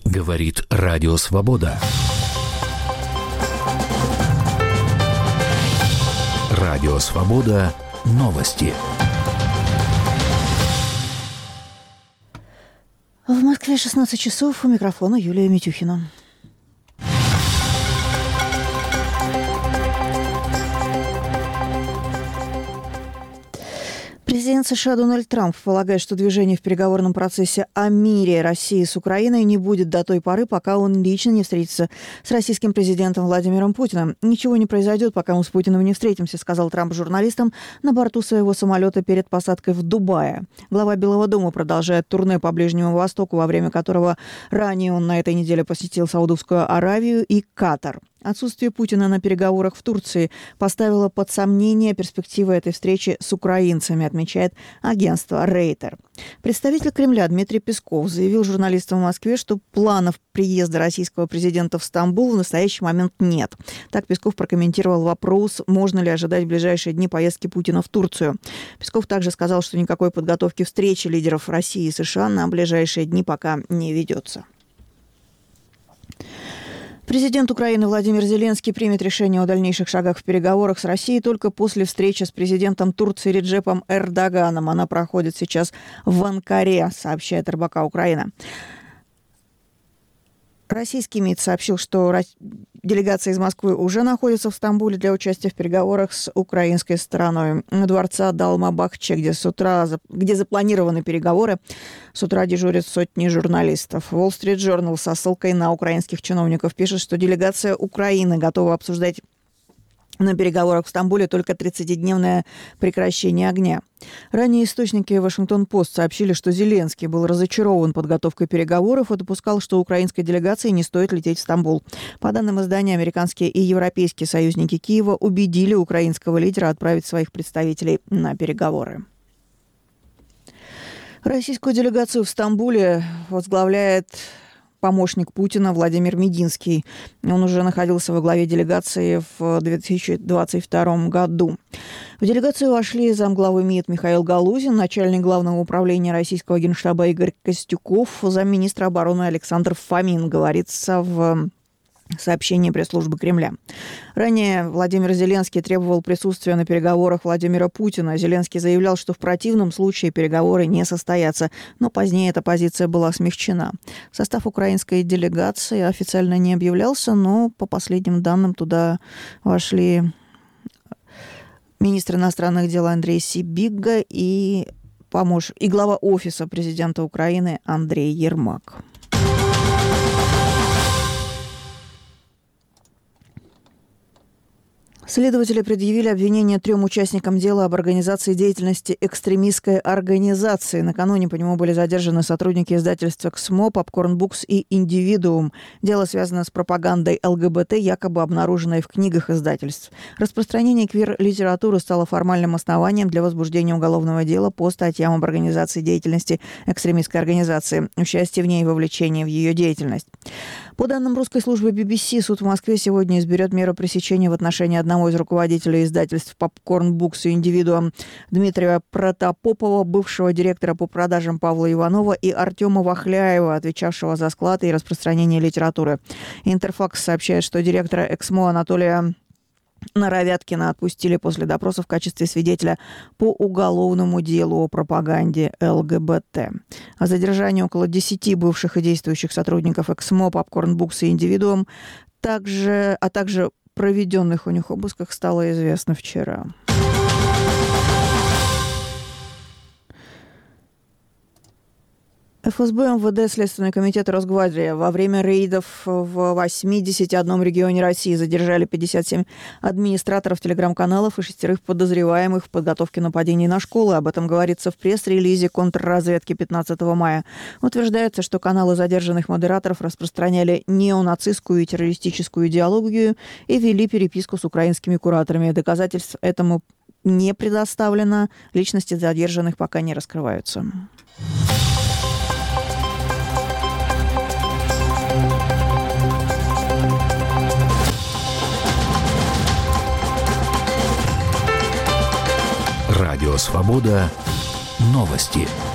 Говорит Радио Свобода. Радио Свобода. Новости. В Москве 16 часов. У микрофона Юлия Митюхина. Президент США Дональд Трамп полагает, что движение в переговорном процессе о мире России с Украиной не будет до той поры, пока он лично не встретится с российским президентом Владимиром Путиным. «Ничего не произойдет, пока мы с Путиным не встретимся», сказал Трамп журналистам на борту своего самолета перед посадкой в Дубае. Глава Белого дома продолжает турне по Ближнему Востоку, во время которого ранее он на этой неделе посетил Саудовскую Аравию и Катар. Отсутствие Путина на переговорах в Турции поставило под сомнение перспективы этой встречи с украинцами, отмечает агентство Рейтер. Представитель Кремля Дмитрий Песков заявил журналистам в Москве, что планов приезда российского президента в Стамбул в настоящий момент нет. Так Песков прокомментировал вопрос, можно ли ожидать в ближайшие дни поездки Путина в Турцию. Песков также сказал, что никакой подготовки встречи лидеров России и США на ближайшие дни пока не ведется. Президент Украины Владимир Зеленский примет решение о дальнейших шагах в переговорах с Россией только после встречи с президентом Турции Реджепом Эрдоганом. Она проходит сейчас в Анкаре, сообщает РБК Украина. Российский МИД сообщил, что делегация из Москвы уже находится в Стамбуле для участия в переговорах с украинской стороной. У дворца Далма-Бахче, где запланированы переговоры, с утра дежурят сотни журналистов. Wall Street Journal со ссылкой на украинских чиновников пишет, что делегация Украины готова обсуждать на переговорах в Стамбуле только 30-дневное прекращение огня. Ранее источники Вашингтон-Пост сообщили, что Зеленский был разочарован подготовкой переговоров и допускал, что украинской делегации не стоит лететь в Стамбул. По данным издания, американские и европейские союзники Киева убедили украинского лидера отправить своих представителей на переговоры. Российскую делегацию в Стамбуле возглавляет помощник Путина Владимир Мединский. Он уже находился во главе делегации в 2022 году. В делегацию вошли замглавы МИД Михаил Галузин, начальник Главного управления российского генштаба Игорь Костюков, замминистра обороны Александр Фомин, говорится в сообщение пресс-службы Кремля. Ранее Владимир Зеленский требовал присутствия на переговорах Владимира Путина. Зеленский заявлял, что в противном случае переговоры не состоятся, но позднее эта позиция была смягчена. Состав украинской делегации официально не объявлялся, но по последним данным туда вошли министр иностранных дел Андрей Сибига и глава офиса президента Украины Андрей Ермак. Следователи предъявили обвинение 3 участникам дела об организации деятельности экстремистской организации. Накануне по нему были задержаны сотрудники издательств «Эксмо», «Попкорн Букс» и «Индивидуум». Дело связано с пропагандой ЛГБТ, якобы обнаруженной в книгах издательств. Распространение квир-литературы стало формальным основанием для возбуждения уголовного дела по статьям об организации деятельности экстремистской организации, участие в ней и вовлечение в ее деятельность. По данным русской службы BBC, суд в Москве сегодня изберет меру пресечения в отношении одного из руководителей издательств «Попкорн Букс» и «Индивидуум» Дмитрия Протопопова, бывшего директора по продажам Павла Иванова и Артема Вахляева, отвечавшего за склад и распространение литературы. Интерфакс сообщает, что директора «Эксмо» Анатолия Наровяткина отпустили после допроса в качестве свидетеля по уголовному делу о пропаганде ЛГБТ. О задержании около 10 бывших и действующих сотрудников «Эксмо», «Попкорн Букс» и «Индивидуум», а также проведенных у них обысках стало известно вчера. ФСБ, МВД, Следственный комитет Росгвардии во время рейдов в 81 регионе России задержали 57 администраторов телеграм-каналов и 6 подозреваемых в подготовке нападений на школы. Об этом говорится в пресс-релизе контрразведки 15 мая. Утверждается, что каналы задержанных модераторов распространяли неонацистскую и террористическую идеологию и вели переписку с украинскими кураторами. Доказательств этому не предоставлено. Личности задержанных пока не раскрываются. Радио Свобода. Новости.